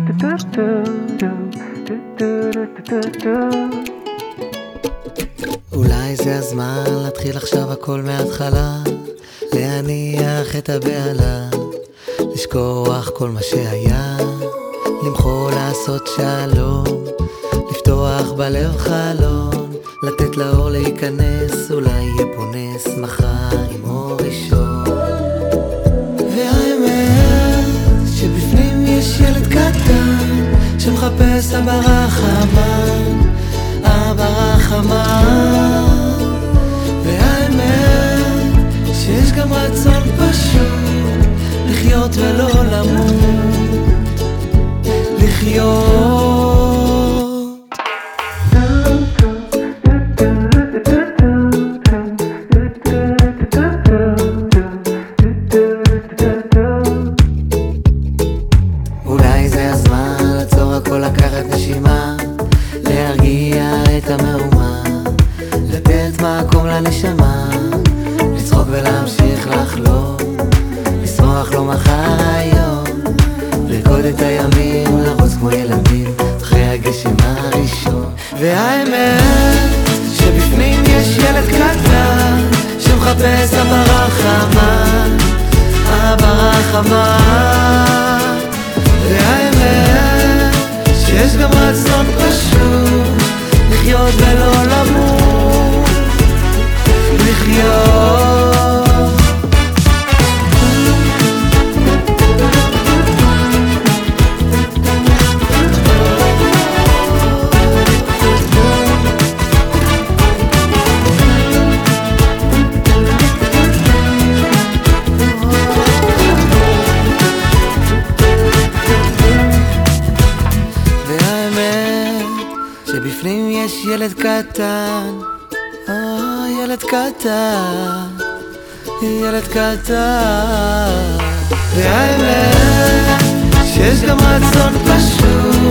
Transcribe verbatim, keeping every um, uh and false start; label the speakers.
Speaker 1: אולי זה הזמן להתחיל עכשיו הכל מההתחלה, להניח את הבעלה, לשכוח כל מה שהיה, למחול לעשות שלום, לפתוח בלב חלון, לתת לאור להיכנס, אולי יהיה פה נס מחר עם אור ראשון. והאמת שבפנים יש ילד קטן שמחפש אבא רחמן, אבא רחמן. והאמת שיש גם רצון פשוט לחיות ולא למות, לחיות. אולי זה הזמן לעצור הכל, לקחת נשימה, להרגיע את המהומה, לתת מקום לנשמה, לצחוק ולהמשיך לחלום, לשמוח לו מחר היום, לרקוד את הימים, לרוץ כמו ילדים אחרי הגשם הראשון. והאמת שבפנים יש ילד קטן שמחפש אבא רחמן, אבא רחמן. והאמת שיש גם רצון פשוט לחיות ולא למות, לחיות. שבפנים יש ילד קטן, אה, ילד קטן, ילד קטן. והאמת שיש גם רצון פשוט